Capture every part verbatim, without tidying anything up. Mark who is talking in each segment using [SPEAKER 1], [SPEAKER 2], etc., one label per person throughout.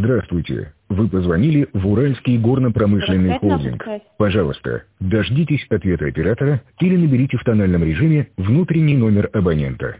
[SPEAKER 1] Здравствуйте. Вы позвонили в Уральский горно-промышленный холдинг. Пожалуйста, дождитесь ответа оператора или наберите в тональном режиме внутренний номер абонента.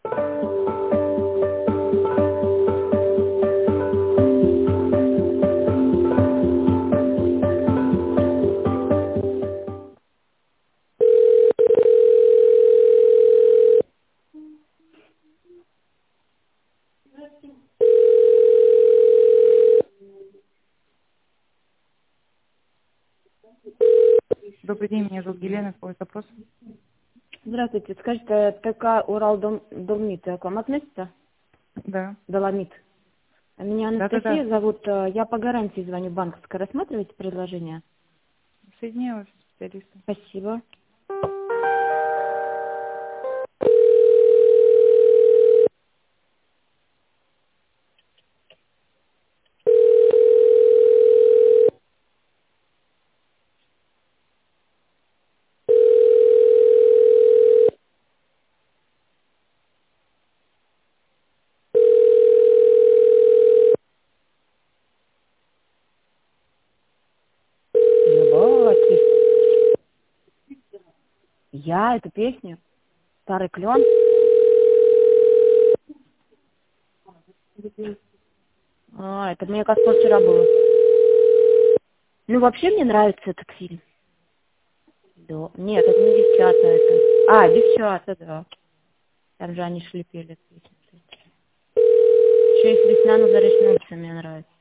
[SPEAKER 2] Добрый день, меня зовут Елена, какой запрос?
[SPEAKER 3] Здравствуйте, скажите, ТК Урал Долмит к вам относится?
[SPEAKER 2] Да.
[SPEAKER 3] Доломит. Меня Анастасия
[SPEAKER 2] Да-да-да.
[SPEAKER 3] зовут, я по гарантии звоню банковской. Рассматриваете предложение?
[SPEAKER 2] Соединяюсь с специалистом.
[SPEAKER 3] Спасибо. Ебать. Я эту песню? Старый клен? А, это мне кажется вчера было. Ну, вообще мне нравится этот фильм. Да. Нет, это не девчата, это. А, девчата, да. Там же они шли пели эту песню. Еще есть «Весна на заречной улице» мне нравится.